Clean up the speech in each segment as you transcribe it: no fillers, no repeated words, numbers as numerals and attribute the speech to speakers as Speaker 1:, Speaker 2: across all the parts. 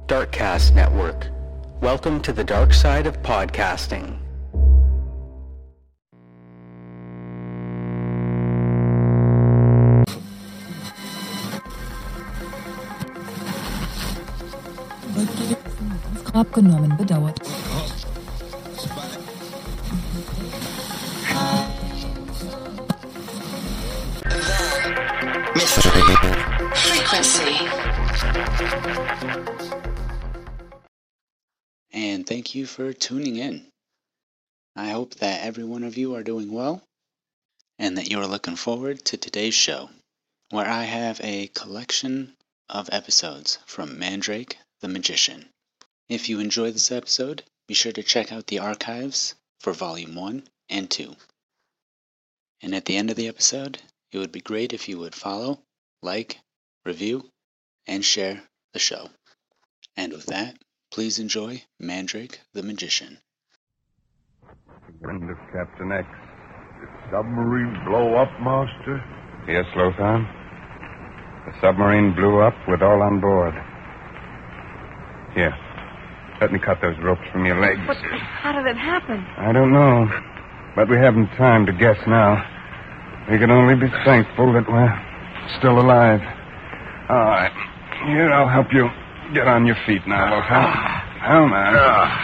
Speaker 1: Darkcast Network. Welcome to the dark side of podcasting.
Speaker 2: Abgenommen, bedauert.
Speaker 3: Frequency.
Speaker 4: And thank you for tuning in. I hope that every one of you are doing well and that you are looking forward to today's show, where I have a collection of episodes from Mandrake the Magician. If you enjoy this episode, be sure to check out the archives for Volume 1 and 2. And at the end of the episode, it would be great if you would follow, like, review, and share the show. And with that, please enjoy Mandrake the Magician.
Speaker 5: Wind of Captain X. Did submarine blow up, Master?
Speaker 6: Yes, Lothar. The submarine blew up with all on board. Here, let me cut those ropes from your legs.
Speaker 7: But how did it happen?
Speaker 6: I don't know, but we haven't time to guess now. We can only be thankful that we're still alive. All right. Here, I'll help you get on your feet now, Lothar. Come on.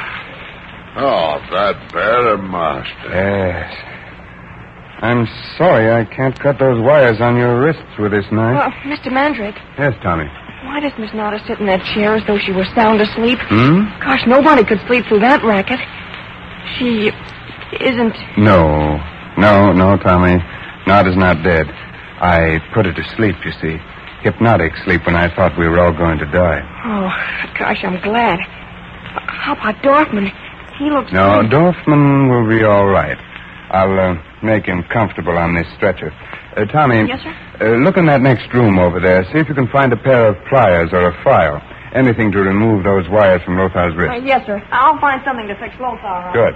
Speaker 5: Oh, that better, Master.
Speaker 6: Yes. I'm sorry I can't cut those wires on your wrists with this knife.
Speaker 7: Mr. Mandrake,
Speaker 6: Yes, Tommy.
Speaker 7: why does Miss Nada sit in that chair as though she were sound asleep? Gosh, nobody could sleep through that racket. She isn't...
Speaker 6: No, Tommy. Nada's not dead. I put her to sleep, you see. Hypnotic sleep when I thought we were all going to die.
Speaker 7: Oh, gosh, I'm glad. How about Dorfman? He looks...
Speaker 6: No, Dorfman will be all right. I'll make him comfortable on this stretcher. Tommy.
Speaker 7: Yes, sir?
Speaker 6: Look in that next room over there. See if you can find a pair of pliers or a file. Anything to remove those wires from Lothar's wrist.
Speaker 7: Yes, sir. I'll find something to fix Lothar.
Speaker 6: Good.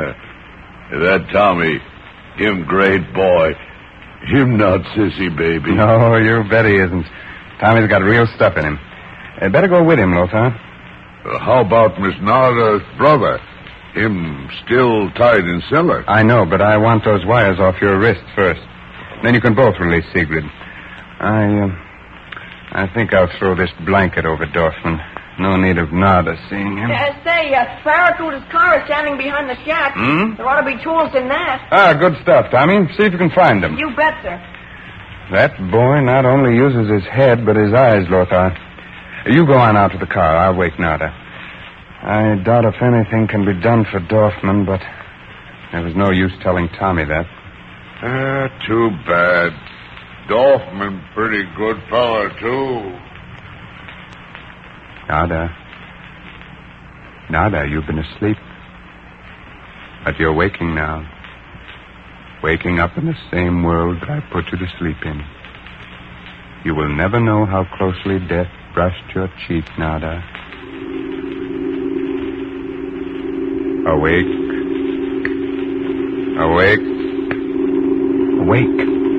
Speaker 5: That Tommy, him great boy. Him not sissy, baby.
Speaker 6: No, you bet he isn't. Tommy's got real stuff in him. Better go with him, Lothar.
Speaker 5: How about Miss Nada's brother? Him still tied in cellar.
Speaker 6: I know, but I want those wires off your wrist first. Then you can both release Sigrid. I think I'll throw this blanket over Dorfman. No need of Nada seeing him.
Speaker 7: Barracuda's car is standing behind the shack. There ought to be tools in that.
Speaker 6: Good stuff, Tommy. See if you can find them.
Speaker 7: You bet, sir.
Speaker 6: That boy not only uses his head, but his eyes, Lothar. You go on out to the car. I'll wake Nada. I doubt if anything can be done for Dorfman, but there was no use telling Tommy that.
Speaker 5: Too bad. Dorfman pretty good fella, too.
Speaker 6: Nada, you've been asleep. But you're waking now. Waking up in the same world that I put you to sleep in. You will never know how closely death brushed your cheek, Nada. Awake. Awake. Awake.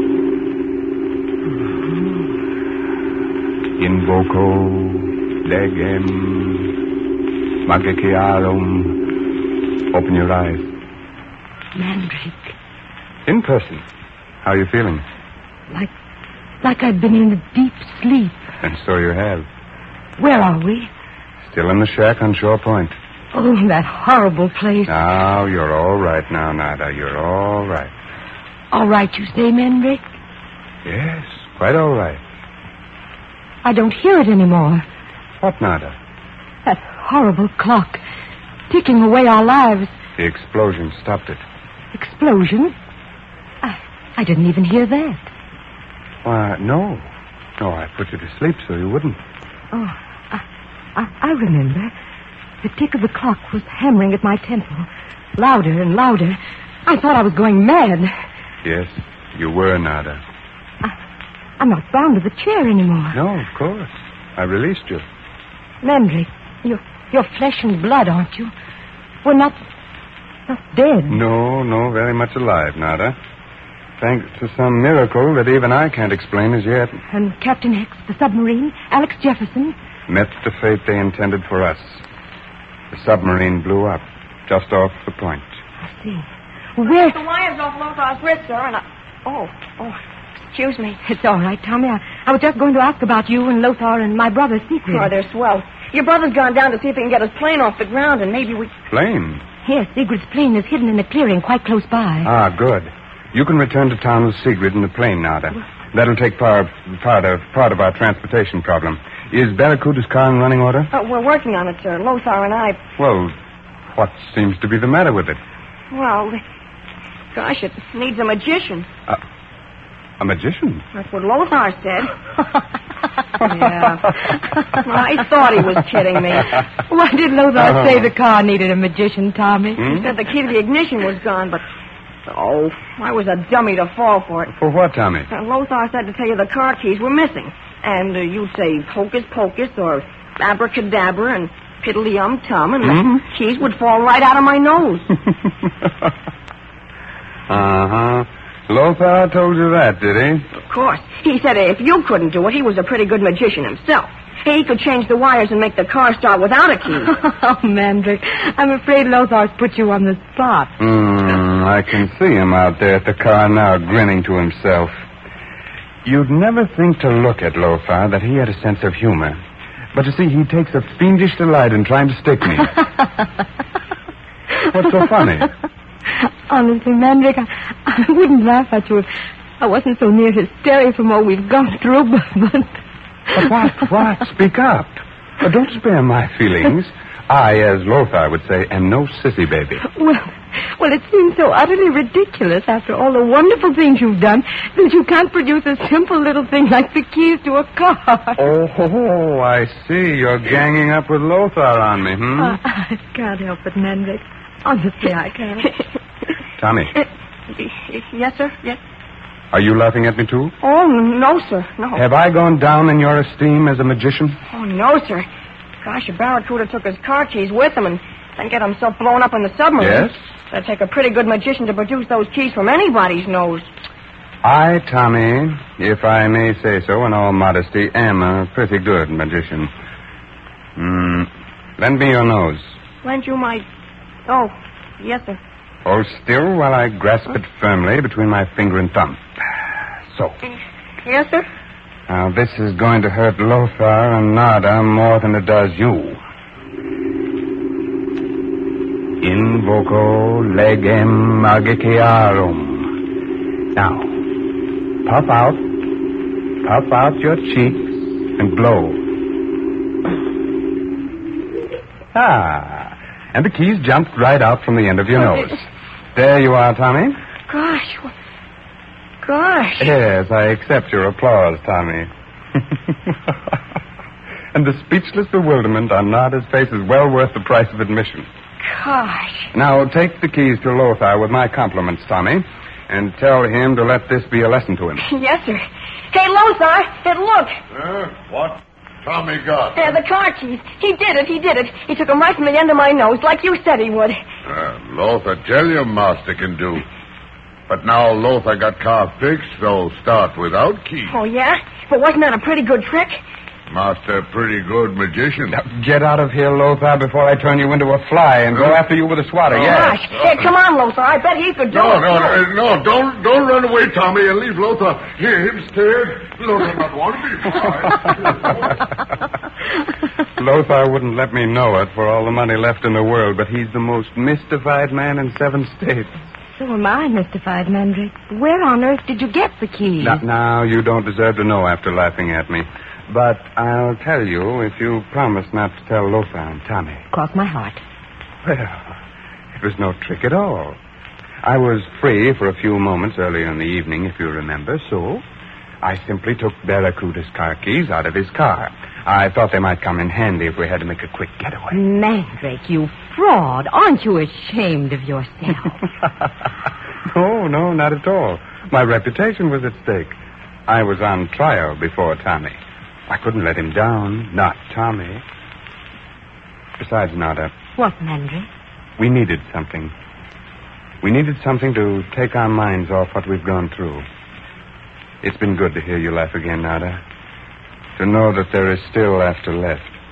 Speaker 6: Invoco legem magiciarum. Open your eyes.
Speaker 2: Mandrake.
Speaker 6: In person. How are you feeling?
Speaker 2: Like I've been in a deep sleep.
Speaker 6: And so you have.
Speaker 2: Where are we?
Speaker 6: Still in the shack on Shore Point.
Speaker 2: Oh, that horrible place.
Speaker 6: Now, you're all right now, Nada. You're all right.
Speaker 2: All right, you say, Mandrake?
Speaker 6: Yes, quite all right.
Speaker 2: I don't hear it anymore.
Speaker 6: What, Nada?
Speaker 2: That horrible clock. Ticking away our lives.
Speaker 6: The explosion stopped it.
Speaker 2: Explosion? I didn't even hear that.
Speaker 6: Why, no. No, I put you to sleep so you wouldn't.
Speaker 2: Oh, I remember. The tick of the clock was hammering at my temple. Louder and louder. I thought I was going mad.
Speaker 6: Yes, you were, Nada.
Speaker 2: I'm not bound to the chair anymore.
Speaker 6: No, of course. I released you.
Speaker 2: Mandrake, you're flesh and blood, aren't you? We're not dead.
Speaker 6: No, very much alive, Nada. Thanks to some miracle that even I can't explain as yet.
Speaker 2: And Captain X, the submarine, Alex Jefferson,
Speaker 6: met the fate they intended for us. The submarine blew up just off the point.
Speaker 2: I see. Where's...
Speaker 7: The wire's off Lothar's wrist, sir, and excuse me.
Speaker 2: It's all right, Tommy. I was just going to ask about you and Lothar and my brother, Siegfried.
Speaker 7: Oh, they're swell. Your brother's gone down to see if he can get his plane off the ground, and maybe we...
Speaker 6: Plane?
Speaker 2: Yes, Sigrid's plane is hidden in a clearing quite close by.
Speaker 6: Ah, good. You can return to town with Sigrid in the plane, Nada. That'll take part of our transportation problem. Is Barracuda's car in running order?
Speaker 7: We're working on it, sir. Lothar and I...
Speaker 6: Well, what seems to be the matter with it?
Speaker 7: Well, gosh, it needs a magician.
Speaker 6: A magician?
Speaker 7: That's what Lothar said. Yeah. Well, I thought he was kidding me.
Speaker 2: Why did Lothar say the car needed a magician, Tommy?
Speaker 7: He said the key to the ignition was gone, but... Oh, I was a dummy to fall for it.
Speaker 6: For what, Tommy?
Speaker 7: Lothar said to tell you the car keys were missing. And you'd say hocus pocus or abracadabra and piddly-um-tum, and the keys would fall right out of my nose.
Speaker 6: Uh-huh. Lothar told you that, did he?
Speaker 7: Of course. He said if you couldn't do it, he was a pretty good magician himself. He could change the wires and make the car start without a key.
Speaker 2: Oh, Mandrake, I'm afraid Lothar's put you on the spot.
Speaker 6: I can see him out there at the car now, grinning to himself. You'd never think to look at Lothar that he had a sense of humor. But you see, he takes a fiendish delight in trying to stick me. What's so funny?
Speaker 2: Honestly, Mandrake, I wouldn't laugh at you if I wasn't so near hysteria from all we've gone through,
Speaker 6: But what? Speak up. Don't spare my feelings. I, as Lothar would say, am no sissy baby.
Speaker 2: Well, it seems so utterly ridiculous after all the wonderful things you've done that you can't produce a simple little thing like the keys to a car.
Speaker 6: Oh, I see. You're ganging up with Lothar on me,
Speaker 2: I can't help it, Mandrake. Honestly, I can't.
Speaker 6: Tommy.
Speaker 7: Yes, sir? Yes.
Speaker 6: Are you laughing at me, too?
Speaker 7: Oh, no, sir. No.
Speaker 6: Have I gone down in your esteem as a magician?
Speaker 7: Oh, no, sir. Gosh, if Barracuda took his car keys with him and then get himself blown up in the submarine.
Speaker 6: Yes?
Speaker 7: That'd take a pretty good magician to produce those keys from anybody's nose.
Speaker 6: I, Tommy, if I may say so in all modesty, am a pretty good magician. Lend me your nose.
Speaker 7: Lend you my... Oh, yes, sir.
Speaker 6: Hold still while I grasp it firmly between my finger and thumb. So.
Speaker 7: Yes, sir?
Speaker 6: Now, this is going to hurt Lothar and Nada more than it does you. Invoco legem magiciarum. Now, puff out your cheeks and blow. And the keys jumped right out from the end of your nose. There you are, Tommy.
Speaker 7: Gosh.
Speaker 6: Yes, I accept your applause, Tommy. And the speechless bewilderment on Nada's face is well worth the price of admission.
Speaker 7: Gosh.
Speaker 6: Now, take the keys to Lothar with my compliments, Tommy, and tell him to let this be a lesson to him.
Speaker 7: Yes, sir. Hey, Lothar, look.
Speaker 5: What Tommy got?
Speaker 7: The car keys. He did it. He took them right from the end of my nose, like you said he would.
Speaker 5: Lothar tell you master can do. But now Lothar got car fixed, so start without keys.
Speaker 7: Oh, yeah? But wasn't that a pretty good trick?
Speaker 5: Master, pretty good magician.
Speaker 6: Now, get out of here, Lothar, before I turn you into a fly and go after you with a swatter, yes.
Speaker 7: Gosh. Hey, come on, Lothar. I bet he could do it.
Speaker 5: No, don't run away, Tommy, and leave Lothar. Hear him scared. Lothar not want to be fly.
Speaker 6: Lothar wouldn't let me know it for all the money left in the world, but he's the most mystified man in 7 states.
Speaker 2: So am I mystified, Mandrake. Where on earth did you get the keys?
Speaker 6: Now, you don't deserve to know after laughing at me. But I'll tell you if you promise not to tell Lothar and Tommy.
Speaker 2: Cross my heart.
Speaker 6: Well, it was no trick at all. I was free for a few moments earlier in the evening, if you remember, so I simply took Barracuda's car keys out of his car. I thought they might come in handy if we had to make a quick getaway.
Speaker 2: Mandrake, you fraud. Aren't you ashamed of yourself?
Speaker 6: No, not at all. My reputation was at stake. I was on trial before Tommy. I couldn't let him down, not Tommy. Besides, Nada.
Speaker 2: What, Mandrake?
Speaker 6: We needed something. We needed something to take our minds off what we've gone through. It's been good to hear you laugh again, Nada. To know that there is still laughter left.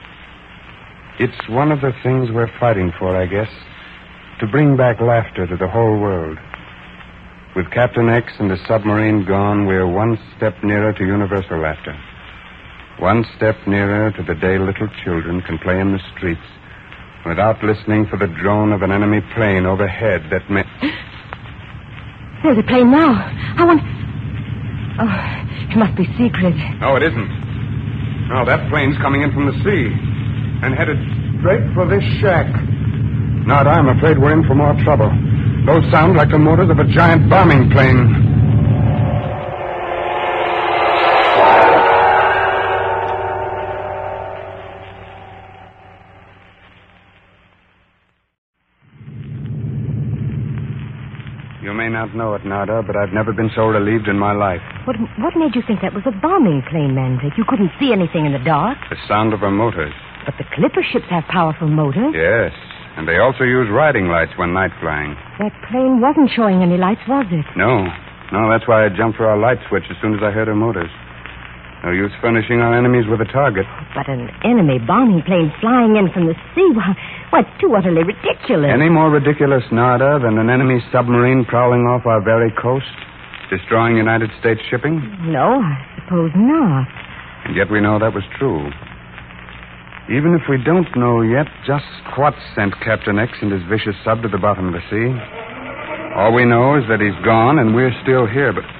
Speaker 6: It's one of the things we're fighting for, I guess. To bring back laughter to the whole world. With Captain X and the submarine gone, we're one step nearer to universal laughter. One step nearer to the day little children can play in the streets without listening for the drone of an enemy plane overhead that may...
Speaker 2: There's a plane now. I want... Oh, it must be secret.
Speaker 6: No, it isn't. No, that plane's coming in from the sea and headed straight for this shack. Nada, I'm afraid we're in for more trouble. Those sound like the motors of a giant bombing plane. You may not know it, Nada, but I've never been so relieved in my life.
Speaker 2: What made you think that was a bombing plane, Mandrake? You couldn't see anything in the dark.
Speaker 6: The sound of her motors.
Speaker 2: But the clipper ships have powerful motors.
Speaker 6: Yes, and they also use riding lights when night flying.
Speaker 2: That plane wasn't showing any lights, was it?
Speaker 6: No, that's why I jumped for our light switch as soon as I heard her motors. No use furnishing our enemies with a target.
Speaker 2: But an enemy bombing plane flying in from the sea, why, it's too utterly ridiculous.
Speaker 6: Any more ridiculous, Nada, than an enemy submarine prowling off our very coast, destroying United States shipping?
Speaker 2: No, I suppose not.
Speaker 6: And yet we know that was true. Even if we don't know yet just what sent Captain X and his vicious sub to the bottom of the sea, all we know is that he's gone and we're still here, but...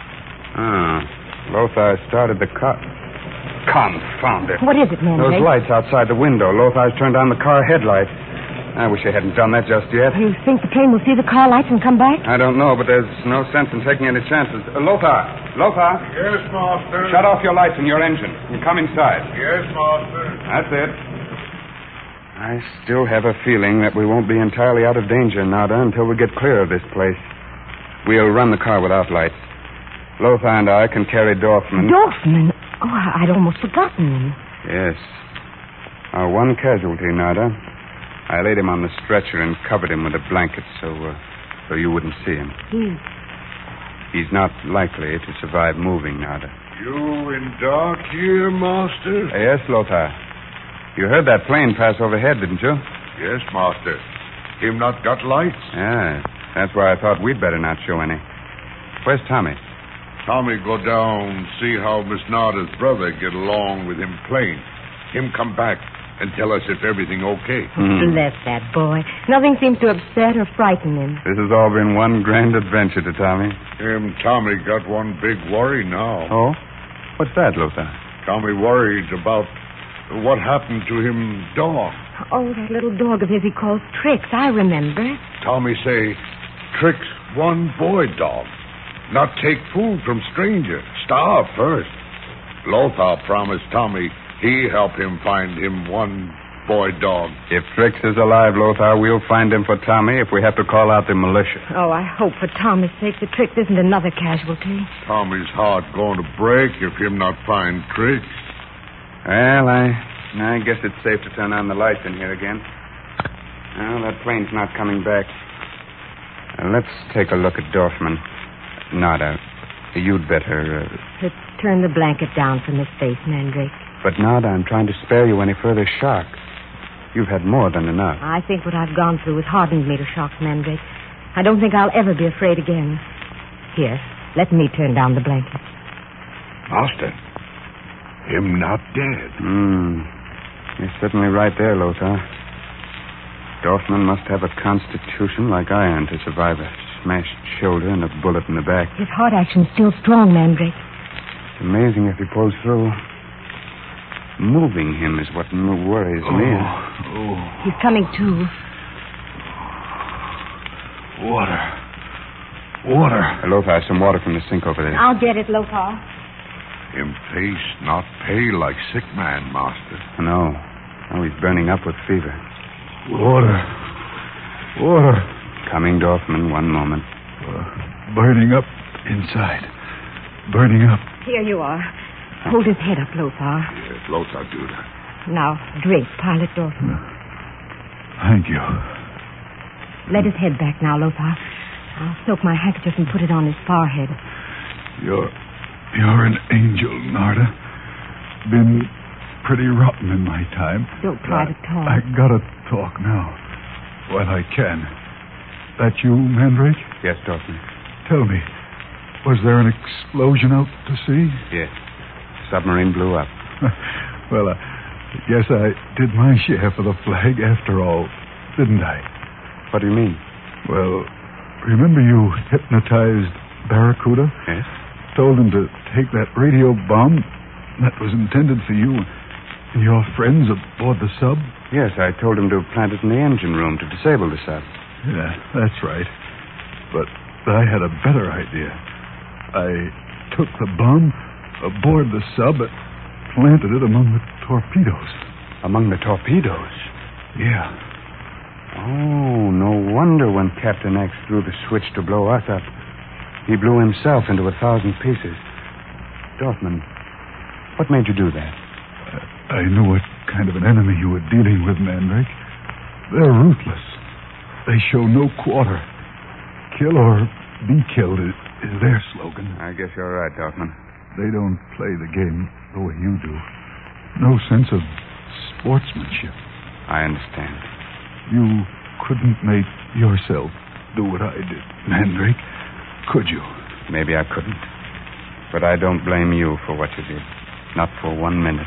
Speaker 6: Lothar started the car. Confound it.
Speaker 2: What is it, Mandrake?
Speaker 6: Those lights outside the window. Lothar's turned on the car headlights. I wish I hadn't done that just yet.
Speaker 2: You think the plane will see the car lights and come back?
Speaker 6: I don't know, but there's no sense in taking any chances. Lothar!
Speaker 5: Yes, Master.
Speaker 6: Shut off your lights and your engine and come inside.
Speaker 5: Yes, Master.
Speaker 6: That's it. I still have a feeling that we won't be entirely out of danger, Nada, until we get clear of this place. We'll run the car without lights. Lothar and I can carry Dorfman.
Speaker 2: Dorfman? Oh, I'd almost forgotten him.
Speaker 6: Yes. Our one casualty, Nada. I laid him on the stretcher and covered him with a blanket so you wouldn't see him. He's not likely to survive moving, Nada.
Speaker 5: You in dark here, Master?
Speaker 6: Yes, Lothar. You heard that plane pass overhead, didn't you?
Speaker 5: Yes, Master. Him not got lights?
Speaker 6: Yeah, that's why I thought we'd better not show any. Where's Tommy?
Speaker 5: Tommy go down, see how Miss Nada's brother get along with him plane. Him come back and tell us if everything okay.
Speaker 2: Bless that boy. Nothing seems to upset or frighten him.
Speaker 6: This has all been one grand adventure to Tommy.
Speaker 5: Tommy got one big worry now.
Speaker 6: Oh? What's that, Lothar?
Speaker 5: Tommy worried about what happened to him dog.
Speaker 2: Oh, that little dog of his he calls Trix, I remember.
Speaker 5: Tommy say, Trix one boy dog. Not take food from stranger. Starve first. Lothar promised Tommy he help him find him one boy dog.
Speaker 6: If Trix is alive, Lothar, we'll find him for Tommy if we have to call out the militia.
Speaker 2: Oh, I hope for Tommy's sake the Trix isn't another casualty.
Speaker 5: Tommy's heart going to break if him not find Trix.
Speaker 6: Well, I guess it's safe to turn on the lights in here again. Well, that plane's not coming back. Let's take a look at Dorfman. Nada, you'd better...
Speaker 2: Let's turn the blanket down from his face, Mandrake.
Speaker 6: But, Nada, I'm trying to spare you any further shock. You've had more than enough.
Speaker 2: I think what I've gone through has hardened me to shocks, Mandrake. I don't think I'll ever be afraid again. Here, let me turn down the blanket.
Speaker 5: Master, him not dead.
Speaker 6: You're certainly right there, Lothar. Dorfman must have a constitution like iron to survive a smashed shoulder and a bullet in the back.
Speaker 2: His heart action's still strong, Mandrake.
Speaker 6: It's amazing if he pulls through. Moving him is what worries me.
Speaker 2: He's coming to.
Speaker 5: Water.
Speaker 6: Lothar, some water from the sink over there.
Speaker 2: I'll get it, Lothar.
Speaker 5: Him face not pale like sick man, Master.
Speaker 6: No. Oh, he's burning up with fever.
Speaker 5: Water.
Speaker 6: Coming, Dorfman, one moment.
Speaker 5: Burning up inside. Burning up.
Speaker 2: Here you are. Hold his head up, Lothar.
Speaker 5: Yes, Lothar do that.
Speaker 2: Now, drink, Pilot Dorfman.
Speaker 5: Thank you.
Speaker 2: Let his head back now, Lothar. I'll soak my handkerchief and put it on his forehead.
Speaker 5: You're an angel, Narda. Been
Speaker 3: pretty rotten in my time.
Speaker 2: Don't try to talk.
Speaker 3: I gotta talk now. While I can. That you, Mandrake?
Speaker 6: Yes, Dorfman.
Speaker 3: Tell me, was there an explosion out to sea?
Speaker 6: Yes. Submarine blew up.
Speaker 3: Well, I guess I did my share for the flag after all, didn't I?
Speaker 6: What do you mean?
Speaker 3: Well, remember you hypnotized Barracuda?
Speaker 6: Yes.
Speaker 3: Told him to take that radio bomb that was intended for you and your friends aboard the sub?
Speaker 6: Yes, I told him to plant it in the engine room to disable the sub.
Speaker 3: Yeah, that's right. But I had a better idea. I took the bomb aboard the sub and planted it among the torpedoes.
Speaker 6: Among the torpedoes?
Speaker 3: Yeah.
Speaker 6: Oh, no wonder when Captain X threw the switch to blow us up, he blew himself into 1,000 pieces. Dorfman, what made you do that?
Speaker 3: I knew what kind of an enemy you were dealing with, Mandrake. They're ruthless. They show no quarter. Kill or be killed is their slogan.
Speaker 6: I guess you're right, Dorfman.
Speaker 3: They don't play the game the way you do. No sense of sportsmanship.
Speaker 6: I understand.
Speaker 3: You couldn't make yourself do what I did, Mandrake, could you?
Speaker 6: Maybe I couldn't. But I don't blame you for what you did. Not for 1 minute.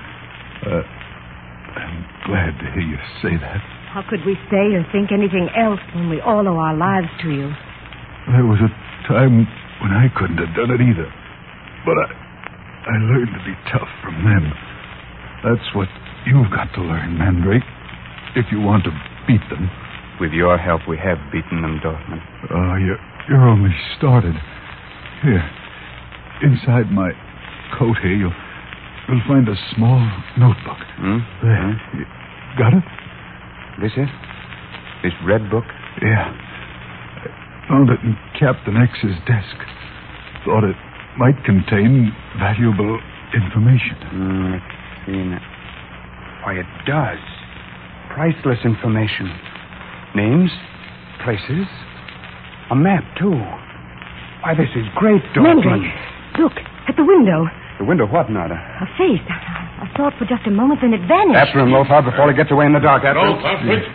Speaker 3: I'm glad to hear you say that.
Speaker 2: How could we say or think anything else when we all owe our lives to you?
Speaker 3: There was a time when I couldn't have done it either. But I learned to be tough from them. That's what you've got to learn, Mandrake, if you want to beat them.
Speaker 6: With your help, we have beaten them, Dorfman.
Speaker 3: Oh, you're only started. Here, inside my coat here, you'll find a small notebook. There. You got it?
Speaker 6: This is? This red book?
Speaker 3: Yeah. I found it in Captain X's desk. Thought it might contain valuable information.
Speaker 6: Let's see now. Why, it does. Priceless information. Names, places, a map, too. Why, this is great, Dorfman.
Speaker 2: Mandrake, look, at the window.
Speaker 6: The window, what, Nada?
Speaker 2: A face. I saw it for just a moment, then it vanished.
Speaker 6: After him, Lothar, before he gets away in the dark. After him.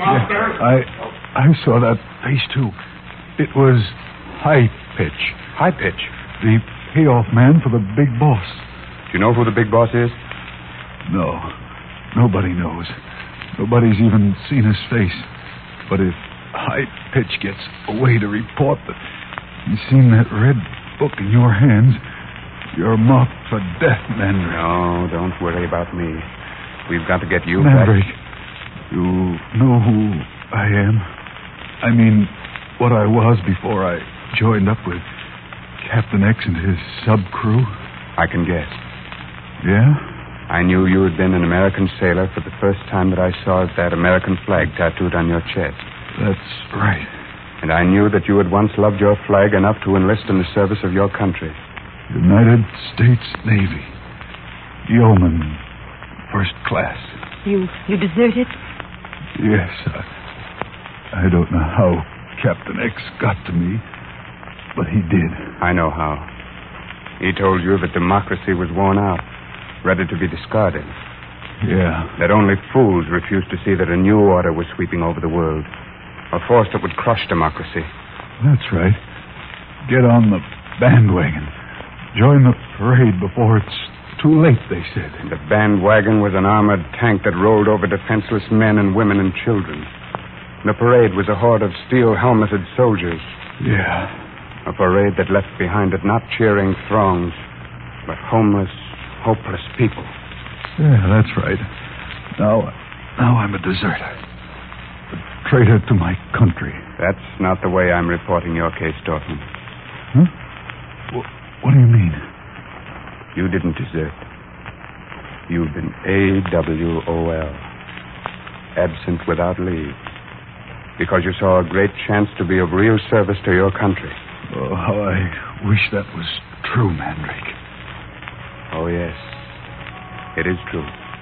Speaker 3: I saw that face, too. It was High Pitch.
Speaker 6: High Pitch?
Speaker 3: The payoff man for the big boss.
Speaker 6: Do you know who the big boss is?
Speaker 3: No. Nobody knows. Nobody's even seen his face. But if High Pitch gets away to report that he's seen that red book in your hands, you're marked for death, Mandrake.
Speaker 6: No, don't worry about me. We've got to get you
Speaker 3: Mandrake,
Speaker 6: back.
Speaker 3: you know who I am? I mean, what I was before I joined up with Captain X and his sub-crew?
Speaker 6: I can guess.
Speaker 3: Yeah?
Speaker 6: I knew you had been an American sailor for the first time that I saw that American flag tattooed on your chest.
Speaker 3: That's right.
Speaker 6: And I knew that you had once loved your flag enough to enlist in the service of your country.
Speaker 3: United States Navy. Yeoman. First class.
Speaker 2: You deserted?
Speaker 3: Yes. I don't know how Captain X got to me, but he did.
Speaker 6: I know how. He told you that democracy was worn out, ready to be discarded.
Speaker 3: Yeah.
Speaker 6: That only fools refused to see that a new order was sweeping over the world. A force that would crush democracy.
Speaker 3: That's right. Get on the bandwagon. Join the parade before it's too late, they said.
Speaker 6: And the bandwagon was an armored tank that rolled over defenseless men and women and children. The parade was a horde of steel-helmeted soldiers.
Speaker 3: Yeah.
Speaker 6: A parade that left behind it not cheering throngs, but homeless, hopeless people.
Speaker 3: Yeah, that's right. Now I'm a deserter. A traitor to my country.
Speaker 6: That's not the way I'm reporting your case, Dorfman.
Speaker 3: Huh? What do you mean?
Speaker 6: You didn't desert. You've been AWOL. Absent without leave. Because you saw a great chance to be of real service to your country.
Speaker 3: Oh, how I wish that was true, Mandrake.
Speaker 6: Oh, yes. It is true.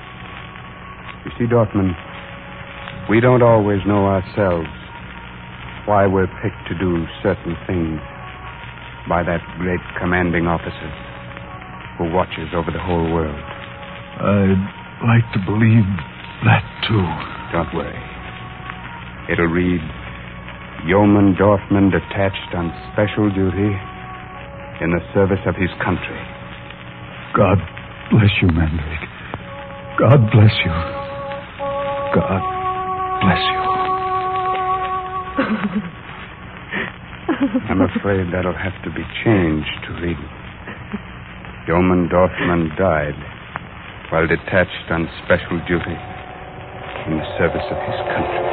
Speaker 6: You see, Dorfman, we don't always know ourselves why we're picked to do certain things by that great commanding officer who watches over the whole world.
Speaker 3: I'd like to believe that, too.
Speaker 6: Don't worry. It'll read, Yeoman Dorfman detached on special duty in the service of his country.
Speaker 3: God bless you, Mandrake. God bless you. God bless you.
Speaker 6: I'm afraid that'll have to be changed to read, Yeoman Dorfman died while detached on special duty in the service of his country.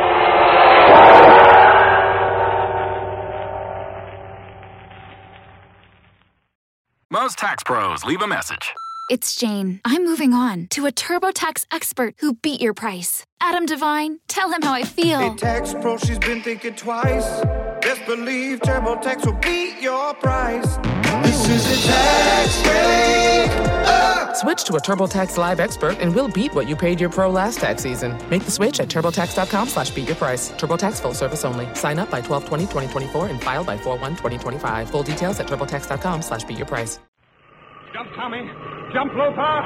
Speaker 8: Most tax pros leave a message.
Speaker 9: It's Jane. I'm moving on to a TurboTax expert who beat your price. Adam Devine, tell him how I feel.
Speaker 10: Hey, tax pro, she's been thinking twice. Best believe TurboTax will beat your price. This is a tax break.
Speaker 11: Switch to a TurboTax Live expert and we'll beat what you paid your pro last tax season. Make the switch at TurboTax.com/beatyourprice. TurboTax full service only. Sign up by 12/20/2024 and file by 4/1/2025. Full details at TurboTax.com/beatyourprice.
Speaker 6: Jump, Tommy. Jump, Lothar.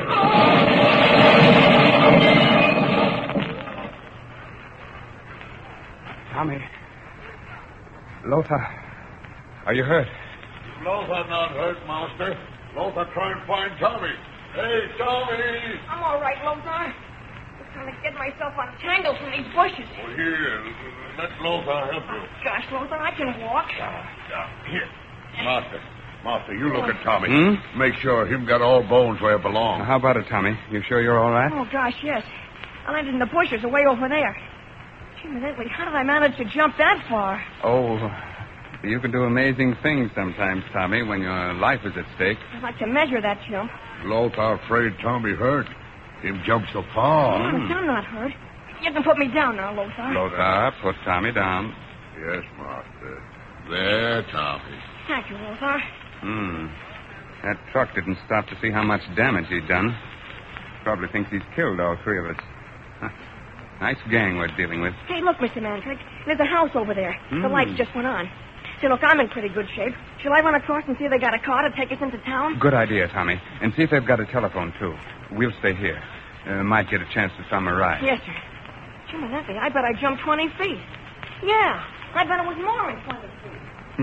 Speaker 6: Tommy. Lothar. Are you hurt?
Speaker 5: Lothar not hurt, Master. Lothar try and find Tommy. Hey, Tommy!
Speaker 7: I'm all right, Lothar. Just trying to get myself untangled from these bushes.
Speaker 5: Well, here, let Lothar help you.
Speaker 7: Gosh, Lothar, I can walk.
Speaker 5: Here. Master, you look at Tommy. Make sure him got all bones where it belongs.
Speaker 6: How about it, Tommy? You sure you're all right?
Speaker 7: Oh, gosh, yes. I landed in the bushes away over there. Gee, Minutely, how did I manage to jump that far?
Speaker 6: Oh, you can do amazing things sometimes, Tommy, when your life is at stake.
Speaker 7: I'd like to measure that jump.
Speaker 5: Lothar afraid Tommy hurt. Him jump so far.
Speaker 7: I'm not hurt. You can put me down now, Lothar.
Speaker 6: Lothar, put Tommy down.
Speaker 5: Yes, Master. There, Tommy.
Speaker 7: Thank you, Lothar.
Speaker 6: That truck didn't stop to see how much damage he'd done. Probably thinks he's killed all three of us. Huh. Nice gang we're dealing with.
Speaker 7: Hey, look, Mr. Mandrake. There's a house over there. The lights just went on. Say, look, I'm in pretty good shape. Shall I run across and see if they got a car to take us into town?
Speaker 6: Good idea, Tommy. And see if they've got a telephone, too. We'll stay here. Might get a chance to thumb a ride.
Speaker 7: Yes, sir. Gee, Minutely, I bet I jumped 20 feet. Yeah, I bet it was more than 20 feet.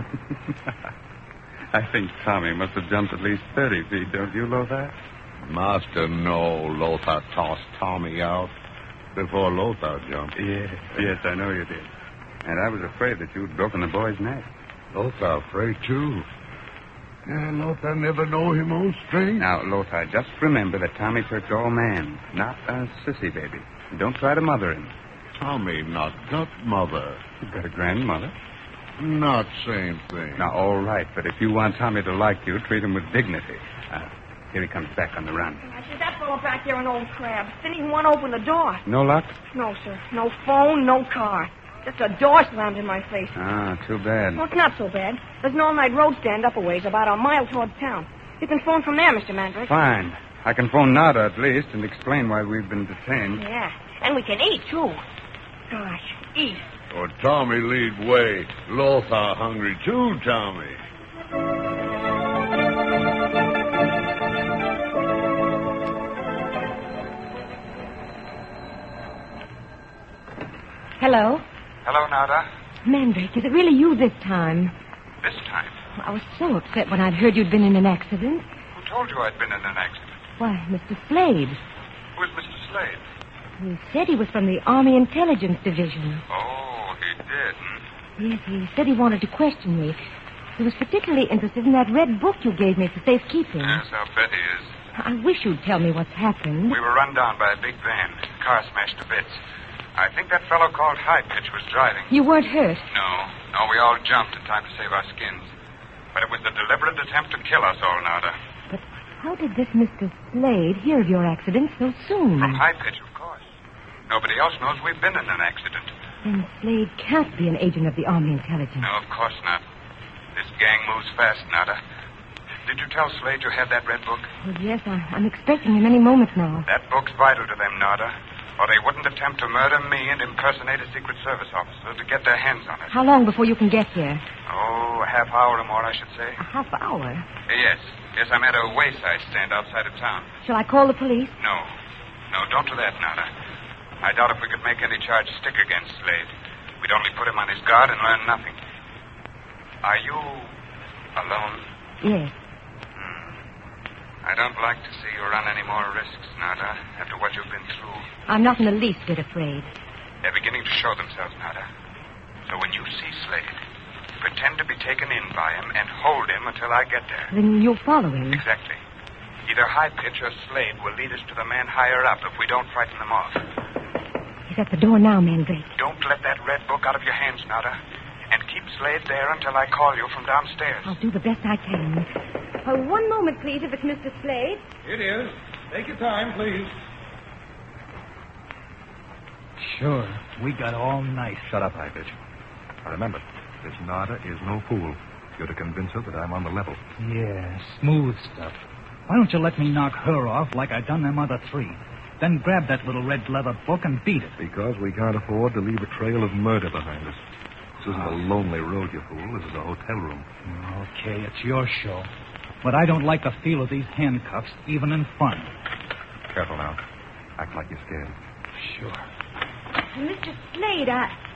Speaker 6: I think Tommy must have jumped at least 30 feet, don't you, Lothar?
Speaker 5: Master, no. Lothar tossed Tommy out before Lothar jumped.
Speaker 6: Yes, I know you did. And I was afraid that you'd broken the boy's neck.
Speaker 5: Lothar afraid, too. Yeah, Lothar never know him own strength.
Speaker 6: Now, Lothar, just remember that Tommy Turk's all man, not a sissy baby. Don't try to mother him.
Speaker 5: Tommy not got mother.
Speaker 6: You've got a grandmother.
Speaker 5: Not same thing.
Speaker 6: Now, all right, but if you want Tommy to like you, treat him with dignity. Here he comes back on the run.
Speaker 7: I said, that fellow back there, an old crab. Didn't even want to open the door.
Speaker 6: No luck?
Speaker 7: No, sir. No phone, no car. Just a door slammed in my face.
Speaker 6: Ah, too bad.
Speaker 7: Well, it's not so bad. There's an all-night road stand up a ways, about a mile toward town. You can phone from there, Mr. Mandrake.
Speaker 6: Fine. I can phone Nada at least and explain why we've been detained.
Speaker 7: Yeah, and we can eat, too. Gosh, eat.
Speaker 5: Oh, Tommy lead way. Lothar hungry, too, Tommy.
Speaker 2: Hello?
Speaker 6: Hello, Nada.
Speaker 2: Mandrake, is it really you this time?
Speaker 6: This time?
Speaker 2: I was so upset when I'd heard you'd been in an accident.
Speaker 6: Who told you I'd been in an accident?
Speaker 2: Why, Mr. Slade.
Speaker 6: Who's Mr. Slade?
Speaker 2: He said he was from the Army Intelligence Division.
Speaker 6: Oh, he did,
Speaker 2: Yes, he said he wanted to question me. He was particularly interested in that red book you gave me for safekeeping.
Speaker 6: Yes, I'll bet he is.
Speaker 2: I wish you'd tell me what's happened.
Speaker 6: We were run down by a big van. Car smashed to bits. I think that fellow called High Pitch was driving.
Speaker 2: You weren't hurt?
Speaker 6: No, we all jumped in time to save our skins. But it was a deliberate attempt to kill us all, Nada.
Speaker 2: But how did this Mr. Slade hear of your accident so soon?
Speaker 6: From High Pitch, of course. Nobody else knows we've been in an accident.
Speaker 2: Then Slade can't be an agent of the Army Intelligence.
Speaker 6: No, of course not. This gang moves fast, Nada. Did you tell Slade you had that red book?
Speaker 2: Well, yes, I'm expecting him any moment now.
Speaker 6: That book's vital to them, Nada. or they wouldn't attempt to murder me and impersonate a Secret Service officer to get their hands on it.
Speaker 2: How long before you can get here?
Speaker 6: Oh, a half hour or more, I should say.
Speaker 2: A half hour?
Speaker 6: Yes. Yes, I'm at a wayside stand outside of town.
Speaker 2: Shall I call the police?
Speaker 6: No. No, don't do that, Nada. I doubt if we could make any charge stick against Slade. We'd only put him on his guard and learn nothing. Are you alone?
Speaker 2: Yes.
Speaker 6: I don't like to see you run any more risks, Nada, after what you've been through.
Speaker 2: I'm not in the least bit afraid.
Speaker 6: They're beginning to show themselves, Nada. So when you see Slade, pretend to be taken in by him and hold him until I get there.
Speaker 2: Then you'll follow him.
Speaker 6: Exactly. Either High Pitch or Slade will lead us to the man higher up if we don't frighten them off.
Speaker 2: He's at the door now, Mandrake.
Speaker 6: Don't let that red book out of your hands, Nada. And keep Slade there until I call you from downstairs.
Speaker 2: I'll do the best I can. One moment, please, if it's Mr. Slade.
Speaker 12: It is. Take your time, please.
Speaker 13: Sure. We got all night.
Speaker 12: Shut up, High Pitch. Now remember, this Nada is no fool. You're to convince her that I'm on the level.
Speaker 13: Yeah, smooth stuff. Why don't you let me knock her off like I done them other three? Then grab that little red leather book and beat it.
Speaker 12: Because we can't afford to leave a trail of murder behind us. This isn't a lonely road, you fool. This is a hotel room.
Speaker 13: Okay, it's your show. But I don't like the feel of these handcuffs, even in fun.
Speaker 12: Careful now. Act like you're scared.
Speaker 13: Sure.
Speaker 2: Mr. Slade,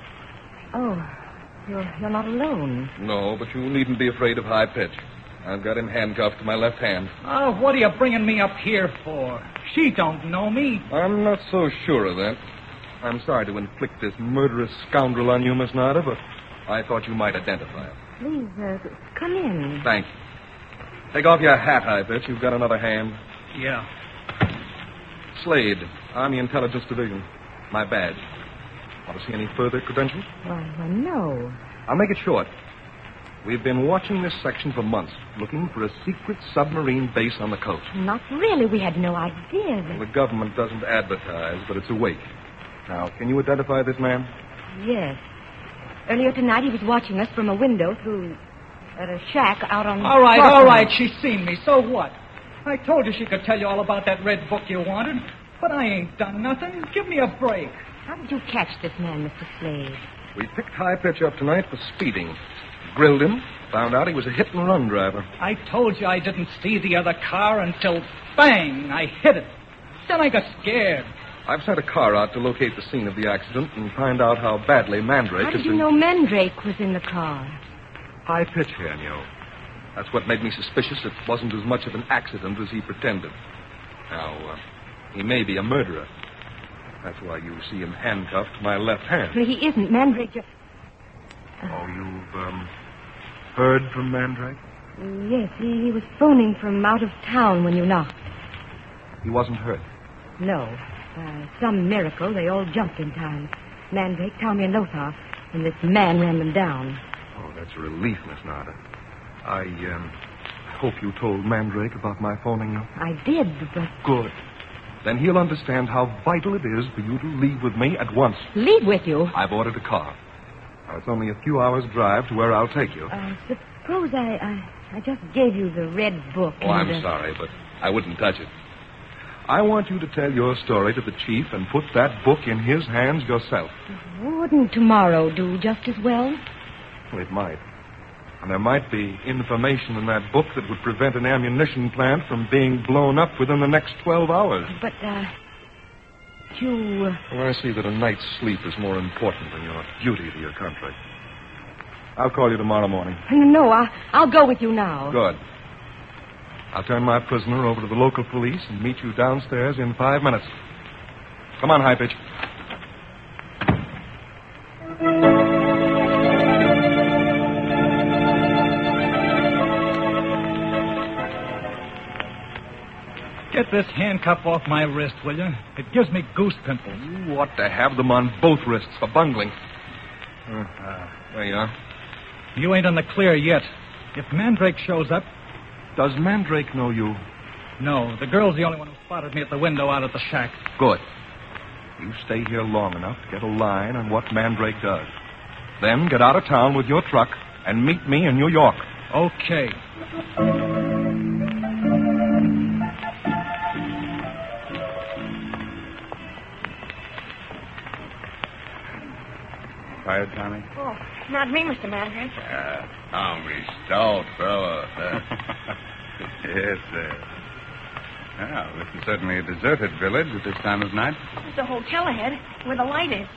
Speaker 2: Oh, you're not alone.
Speaker 12: No, but you needn't be afraid of High Pitch. I've got him handcuffed to my left hand.
Speaker 13: Oh, what are you bringing me up here for? She don't know me.
Speaker 12: I'm not so sure of that. I'm sorry to inflict this murderous scoundrel on you, Miss Nada, but I thought you might identify him.
Speaker 2: Please, come in.
Speaker 12: Thank you. Take off your hat, High Pitch. You've got another hand.
Speaker 13: Yeah.
Speaker 12: Slade, Army Intelligence Division. My badge. Want to see any further credentials?
Speaker 2: Why, no.
Speaker 12: I'll make it short. We've been watching this section for months, looking for a secret submarine base on the coast.
Speaker 2: Not really. We had no idea.
Speaker 12: Well, the government doesn't advertise, but it's awake. Now, can you identify this man?
Speaker 2: Yes. Earlier tonight, he was watching us from a window through at a shack out on...
Speaker 13: All right. She's seen me. So what? I told you she could tell you all about that red book you wanted. But I ain't done nothing. Give me a break.
Speaker 2: How did you catch this man, Mr. Slade?
Speaker 12: We picked High Pitch up tonight for speeding. Grilled him. Found out he was a hit-and-run driver.
Speaker 13: I told you I didn't see the other car until, bang, I hit it. Then I got scared.
Speaker 12: I've sent a car out to locate the scene of the accident and find out how badly Mandrake
Speaker 2: How did you know Mandrake was in the car?
Speaker 12: High Pitch here, Neo. That's what made me suspicious it wasn't as much of an accident as he pretended. Now, he may be a murderer. That's why you see him handcuffed to my left hand.
Speaker 2: But he isn't. Mandrake just...
Speaker 12: Oh, you've, heard from Mandrake?
Speaker 2: Yes, he was phoning from out of town when you knocked.
Speaker 12: He wasn't hurt?
Speaker 2: No. Some miracle, they all jumped in time. Mandrake, Tommy, and Lothar. And this man ran them down.
Speaker 12: Oh, that's a relief, Miss Nada. I hope you told Mandrake about my phoning you.
Speaker 2: I did, but...
Speaker 12: Good. Then he'll understand how vital it is for you to leave with me at once.
Speaker 2: Leave with you?
Speaker 12: I've ordered a car. Now, it's only a few hours' drive to where I'll take you.
Speaker 2: Suppose I just gave you the red book.
Speaker 12: Oh, I'm sorry, but I wouldn't touch it. I want you to tell your story to the chief and put that book in his hands yourself.
Speaker 2: Wouldn't tomorrow do just as well?
Speaker 12: Well, it might. And there might be information in that book that would prevent an ammunition plant from being blown up within the next 12 hours.
Speaker 2: But, you...
Speaker 12: Well, I see that a night's sleep is more important than your duty to your country. I'll call you tomorrow morning.
Speaker 2: No, I'll go with you now.
Speaker 12: Good. I'll turn my prisoner over to the local police and meet you downstairs in 5 minutes. Come on, High Pitch.
Speaker 13: Get this handcuff off my wrist, will you? It gives me goose pimples.
Speaker 12: You ought to have them on both wrists for bungling. There you are.
Speaker 13: You ain't in the clear yet. If Mandrake shows up...
Speaker 12: Does Mandrake know you?
Speaker 13: No, the girl's the only one who spotted me at the window out at the shack.
Speaker 12: Good. You stay here long enough to get a line on what Mandrake does. Then get out of town with your truck and meet me in New York.
Speaker 13: Okay.
Speaker 6: tired, Tommy?
Speaker 7: Oh, not me, Mr. Manager.
Speaker 5: Tommy, stout fellow.
Speaker 6: Yes, sir. Well, this is certainly a deserted village at this time of night.
Speaker 7: There's a hotel ahead where the light is.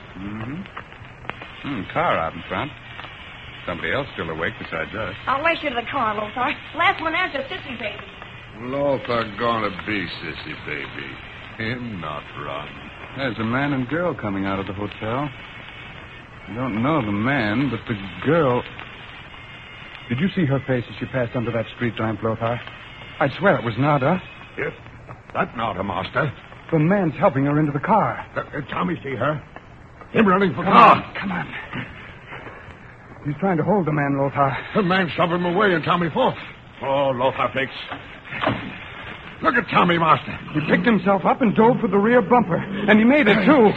Speaker 6: Car out in front. Somebody else still awake besides us.
Speaker 7: I'll race you to the car, Lothar. Last one there's a sissy baby.
Speaker 5: Lothar gonna be sissy baby. Him not run.
Speaker 6: There's a man and girl coming out of the hotel. I don't know the man, but the girl... Did you see her face as she passed under that street lamp, Lothar? I'd swear it was Nada.
Speaker 5: Yes, that Nada, master.
Speaker 6: The man's helping her into the car.
Speaker 5: Tommy see her? Him running for
Speaker 6: Come
Speaker 5: car.
Speaker 6: on, come on. He's trying to hold the man, Lothar.
Speaker 5: The man shoved him away and Tommy fought. Oh, Lothar fix. Look at Tommy, master.
Speaker 6: He picked himself up and dove for the rear bumper. And he made it, too.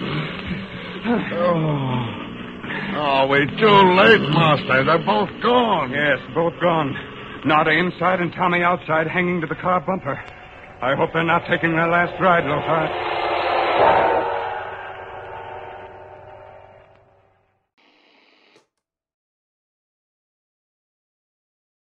Speaker 5: Oh, we're too late, master. They're both gone.
Speaker 6: Yes, both gone. Nada inside and Tommy outside, hanging to the car bumper. I hope they're not taking their last ride, Lothar.